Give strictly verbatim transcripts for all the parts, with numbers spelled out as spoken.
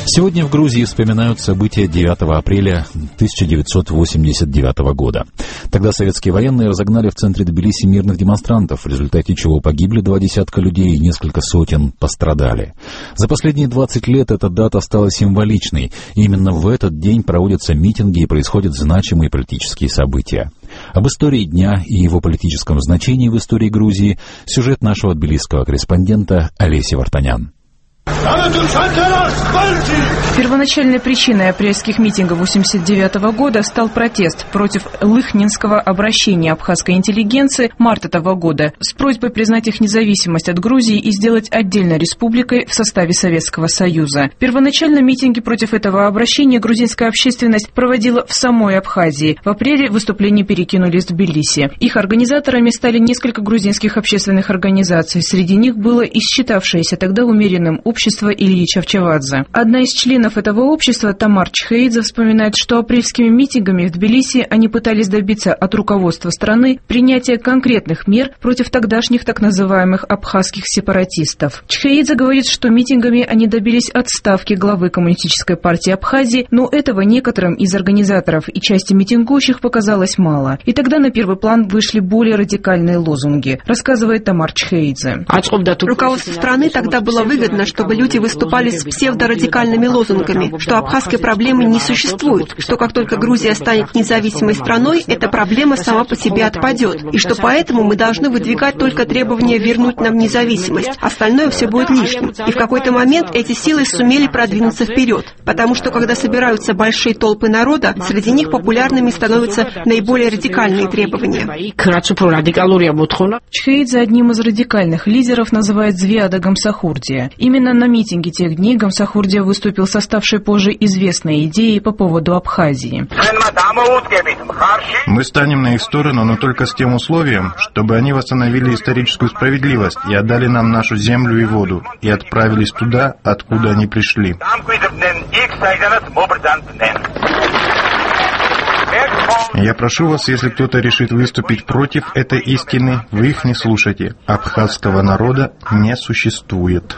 Сегодня в Грузии вспоминают события девятого апреля тысяча девятьсот восемьдесят девятого года. Тогда советские военные разогнали в центре Тбилиси мирных демонстрантов, в результате чего погибли два десятка людей и несколько сотен пострадали. За последние двадцать лет эта дата стала символичной. И именно в этот день проводятся митинги и происходят значимые политические события. Об истории дня и его политическом значении в истории Грузии сюжет нашего тбилисского корреспондента Олеси Вартанян. Первоначальной причиной апрельских митингов восемьдесят девятого года стал протест против лыхнинского обращения абхазской интеллигенции марта того года с просьбой признать их независимость от Грузии и сделать отдельной республикой в составе Советского Союза. Первоначально митинги против этого обращения грузинская общественность проводила в самой Абхазии. В апреле выступления перекинулись в Тбилиси. Их организаторами стали несколько грузинских общественных организаций. Среди них было и считавшееся тогда умеренным общество Ильи Чавчавадзе. Одна из членов этого общества, Тамар Чхеидзе, вспоминает, что апрельскими митингами в Тбилиси они пытались добиться от руководства страны принятия конкретных мер против тогдашних так называемых абхазских сепаратистов. Чхеидзе говорит, что митингами они добились отставки главы Коммунистической партии Абхазии, но этого некоторым из организаторов и части митингующих показалось мало. И тогда на первый план вышли более радикальные лозунги, рассказывает Тамар Чхеидзе. Руководству страны тогда было выгодно, чтобы люди выступали с псевдорадикальными лозунгами, что абхазской проблемы не существует, что как только Грузия станет независимой страной, эта проблема сама по себе отпадет, и что поэтому мы должны выдвигать только требования вернуть нам независимость, остальное все будет лишним. И в какой-то момент эти силы сумели продвинуться вперед, потому что когда собираются большие толпы народа, среди них популярными становятся наиболее радикальные требования. Чхеидзе одним из радикальных лидеров называет Звиада Гамсахурдия. Именно на митинге тех дней Гамсахурдия выступил со ставшей позже известной идеей по поводу Абхазии. Мы станем на их сторону, но только с тем условием, чтобы они восстановили историческую справедливость и отдали нам нашу землю и воду, и отправились туда, откуда они пришли. Я прошу вас, если кто-то решит выступить против этой истины, вы их не слушайте. Абхазского народа не существует.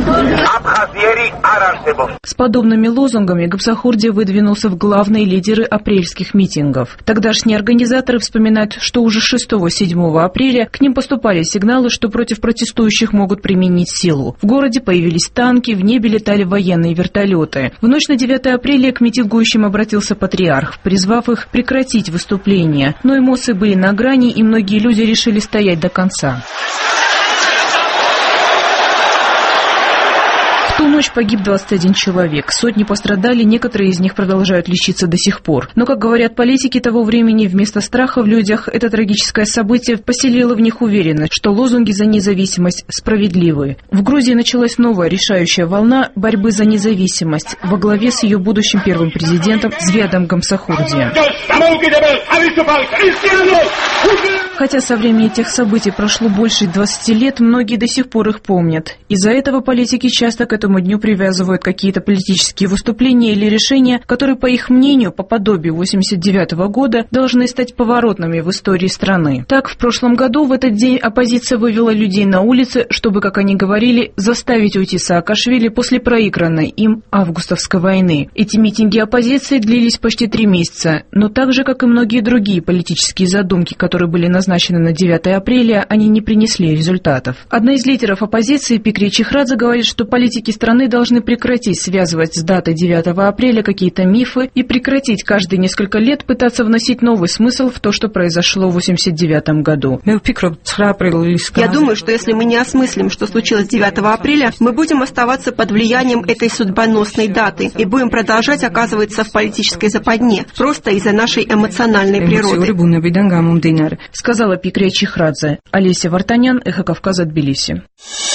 С подобными лозунгами Гамсахурдия выдвинулся в главные лидеры апрельских митингов. Тогдашние организаторы вспоминают, что уже шестого-седьмого апреля к ним поступали сигналы, что против протестующих могут применить силу. В городе появились танки, в небе летали военные вертолеты. В ночь на девятое апреля к митингующим обратился патриарх, призвав их прекратить выступление. Но эмоции были на грани, и многие люди решили стоять до конца. В ту ночь погиб двадцать один человек, сотни пострадали, некоторые из них продолжают лечиться до сих пор. Но, как говорят политики того времени, вместо страха в людях это трагическое событие поселило в них уверенность, что лозунги за независимость справедливы. В Грузии началась новая решающая волна борьбы за независимость во главе с ее будущим первым президентом Звиадом Гамсахурдия. Хотя со времени тех событий прошло больше двадцати лет, многие до сих пор их помнят. Из-за этого политики часто к этому дню привязывают какие-то политические выступления или решения, которые, по их мнению, по подобию восемьдесят девятого года, должны стать поворотными в истории страны. Так, в прошлом году в этот день оппозиция вывела людей на улицы, чтобы, как они говорили, заставить уйти Саакашвили после проигранной им августовской войны. Эти митинги оппозиции длились почти три месяца, но так же, как и многие другие политические задумки, которые были назначены на девятое апреля, они не принесли результатов. Одна из лидеров оппозиции, Пикри Чихрадзе, говорит, что политики страны должны прекратить связывать с датой девятого апреля какие-то мифы и прекратить каждые несколько лет пытаться вносить новый смысл в то, что произошло в восемьдесят девятом году. Я думаю, что если мы не осмыслим, что случилось девятого апреля, мы будем оставаться под влиянием этой судьбоносной даты и будем продолжать оказываться в политической западне, просто из-за нашей эмоциональной природы. Сказала Пикри Чихрадзе. Олеся Вартанян, Эхо Кавказа, Тбилиси.